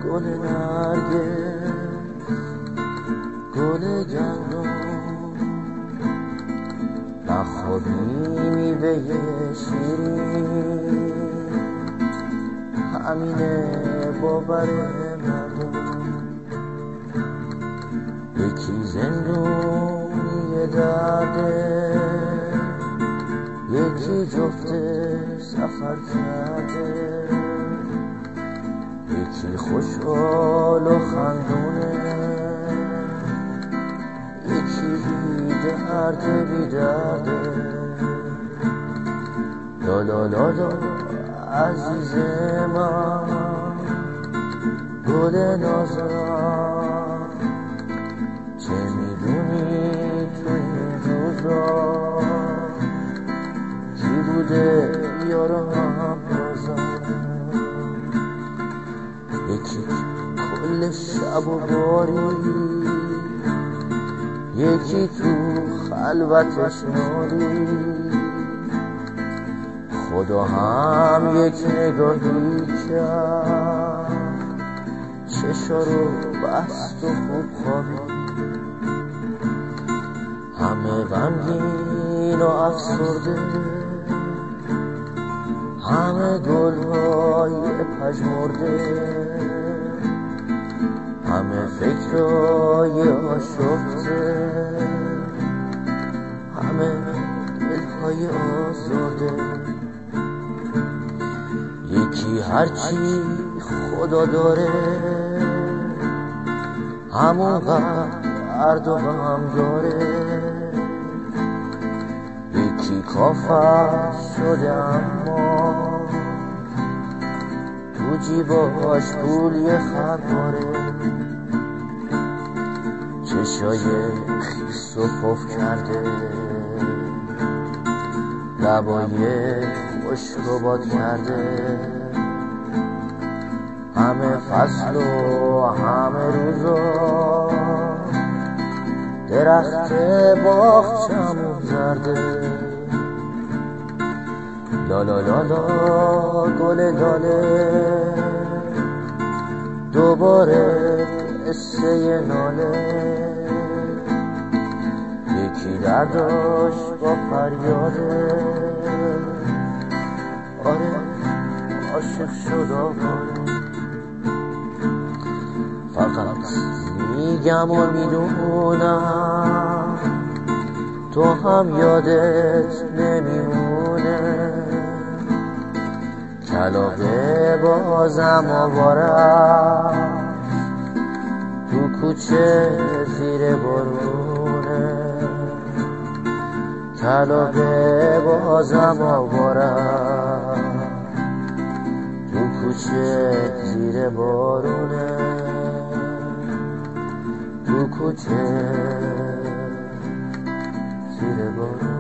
گل نرگس، گل گندم، نخوری میوه شیرین، همینه باور مردم. یکی زندونی درده، یکی جفت سفر کرده، یکی خوشحال و خندونه، یکی بی درده. لا لا لا لا عزیز من، گل نازم، چه میدونی تو این روزا کی بوده یارم بازم. یکی کل شب و باری، یکی تو خلوتش ناری، خدا هم یک نگاهی کرد، چشا رو بست و خوب خوابید. همه غمگین و افسرده، همه گل‌های پژمرده، همه فکرهای آشفته، همه دلهای آزرده. یکی هرچی خدا داره، همونقدر درد و غم داره. یکی کافر شده اما تو جیباش پول یه خرواره. چشای خیس و پف کرده، لبای خشک و باد کرده. همه فصل و همه روزا درخت باغچه‌مون زرده. لا لا لا لا گل لاله، دوباره قصه ناله. یکی درداش با فریاده، آره عاشق شد آواره. فقط میگم و میدونم تو هم یادت نمیمونه. کلاغه بازم آوارم تو کوچه زیر بارونه. کلاغه بازم آوارم تو کوچه زیر بارونه. تو کوچه زیر بارونه.